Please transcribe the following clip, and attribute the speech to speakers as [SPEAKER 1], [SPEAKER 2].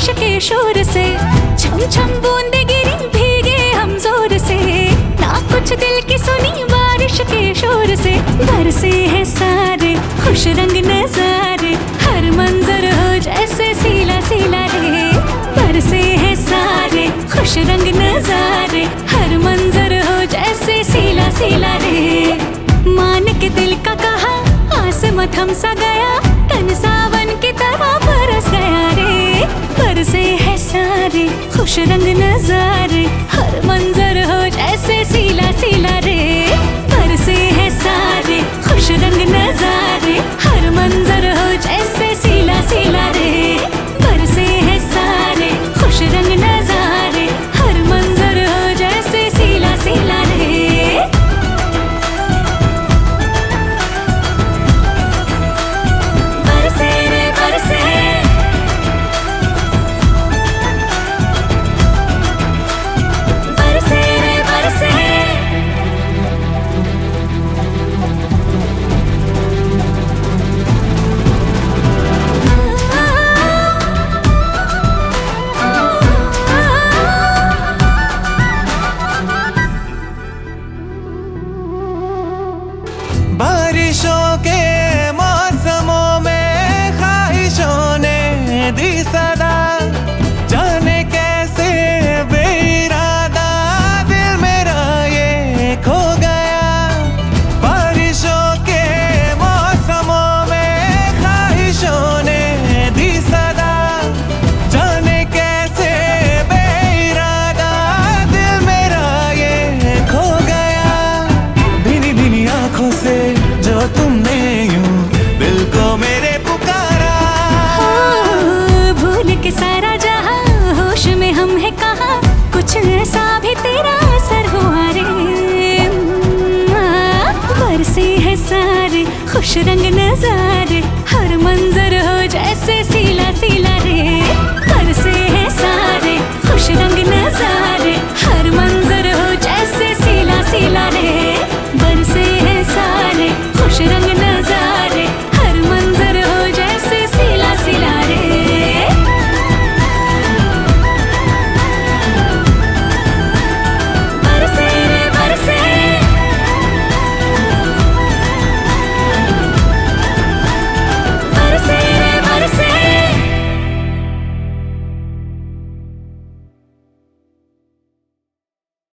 [SPEAKER 1] बारिश के शोर से, छम छम बूंदे गिरी भीगे हम जोर से, ना कुछ दिल की सुनी बारिश के शोर से। बरसे हैं सारे खुश रंग नजारे, हर मंजर हो जैसे सीला सीला रे। बरसे हैं सारे खुश रंग नजारे, हर मंजर हो जैसे सीला सीला रे। मान के दिल का कहा आसमां थम सा गया, तन सावन की तरह बरस गया रे। बरसे हैं सारे खुश रंग नजारे, हर मंजर हो जैसे सीला सीला रे। बरसे हैं सारे खुश रंग नजारे, हर मंजर